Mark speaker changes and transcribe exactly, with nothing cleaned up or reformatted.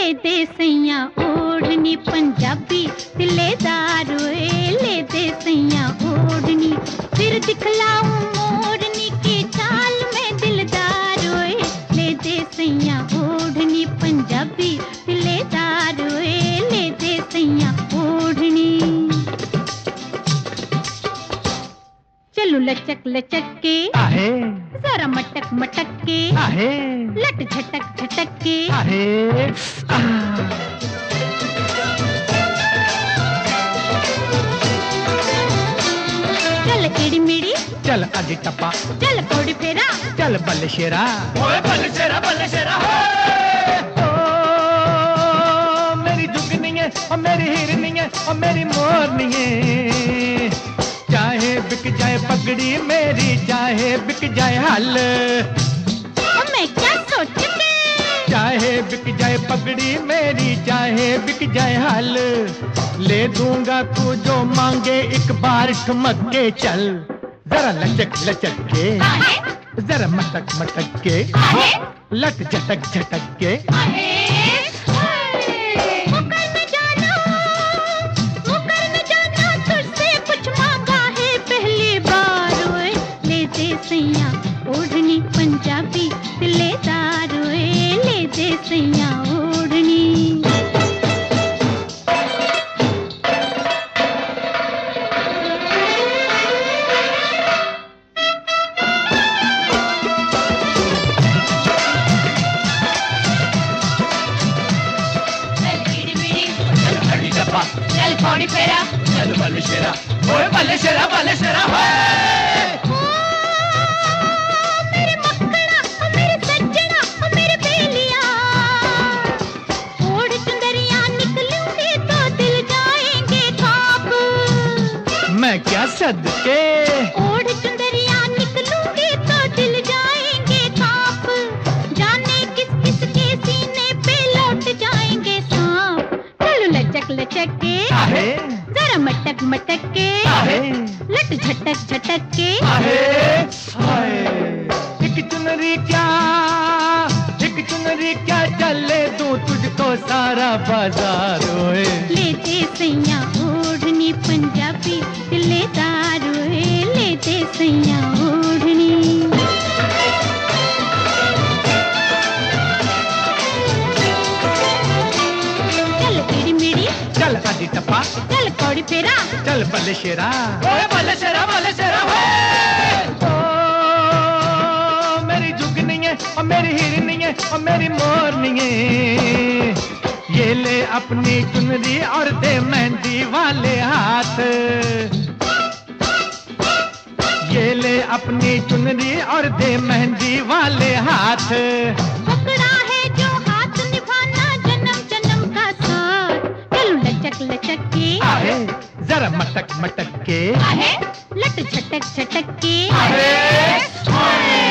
Speaker 1: ले दे सैया ओढ़नी पंजाबी दिलेदार ओए, ले दे सैया ओढ़नी फिर दिखलाऊं मोरनी की चाल में दिलदार ओए, ले दे सैया ओढ़नी पंजाबी दिलेदार ओए, ले दे सैया ओढ़नी। चलो लचक लचक के
Speaker 2: आहे,
Speaker 1: जरा मटक मटक के
Speaker 2: आहे,
Speaker 1: लट झटक झटक के
Speaker 2: आहे,
Speaker 1: चल एड़ी मेड़ी,
Speaker 2: चल अजी टप्पा,
Speaker 1: चल कौड़ी फेरा,
Speaker 2: चल बल्ले शेरा, ओए बल्ले शेरा बल्ले शेरा ओ मेरी जुगनी है और मेरी हिरनी है और मेरी मोरनी है, चाहे बिक जाए पगड़ी मेरी, चाहे बिक जाए हल,
Speaker 1: मैं क्या सोच के,
Speaker 2: चाहे बिक जाए पगड़ी मेरी, चाहे बिक जाए हल, ले दूंगा तू जो मांगे एक बार ठुमक के चल, जरा लचक लचक के, जरा मटक मटक के, लट झटक झटक के,
Speaker 1: मुकर न जाना, मुकर न जाना, तुझसे कुछ मांगा है पहली बार ओए, ले दे सैया ओढ़नी पंजाबी दिलेदार ओए, ले दे सैया ओढ़नी।
Speaker 2: चल कौड़ी फेरा, चल बल्ले शेरा, ओए बल्ले शेरा बल्ले शेरा
Speaker 1: मेरे मक्खना ओ मेरे सज्जना ओ मेरे बेलिया, ओढ़ चुंदरिया निकलूंगी तो दिल जाएंगे खाप,
Speaker 2: मैं क्या सदके,
Speaker 1: ओढ़ चुंदरिया निकलूंगी तो दिल जाएंगे खाप, जाने किस किस के सीने पे लौट जाएंगे सांप, चलो लचक लचक के,
Speaker 2: आहे,
Speaker 1: जरा मटक मटक के,
Speaker 2: आहे,
Speaker 1: लट झटक झटक के,
Speaker 2: आहे, हाय, एक चुनरी क्या, एक चुनरी क्या चले दूं तुझको सारा बाजार ओए,
Speaker 1: ले दे सैया ओढ़नी पंजाबी दिलेदार ओए, ले दे सैया ओढ़नी। चल एड़ी मेड़ी,
Speaker 2: चल अजी टप्पा,
Speaker 1: चल कौड़ी फेरा,
Speaker 2: चल बल्ले शेरा, ओए बल्ले शेरा बल्ले शेरा ओ मेरी जुगनी है और मेरी हिरनी है और मेरी मोरनी है, ये ले अपनी चुनरी और दे मेहंदी वाले हाथ, ये ले अपनी चुनरी और दे मेहंदी वाले हाथ,
Speaker 1: पकड़ा है जो हाथ निभाना जन्म जन्म का साथ, चलो लचक लचक के,
Speaker 2: आहे, जरा मटक मटक के,
Speaker 1: लट झटक झटक के,
Speaker 2: आहे,